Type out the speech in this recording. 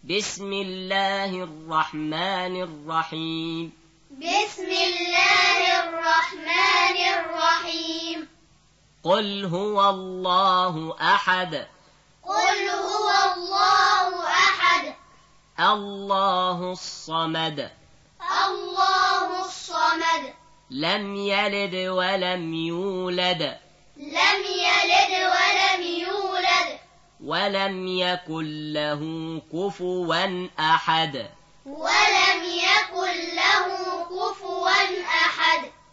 بسم الله الرحمن الرحيم. بسم الله الرحمن الرحيم. قل هو الله أحد. قل هو الله أحد. الله الصمد. الله الصمد. لم يلد ولم يولد. لم يلد ولم يولد. ولم يكن له كفوا أحد. ولم يكن له كفوا أحد.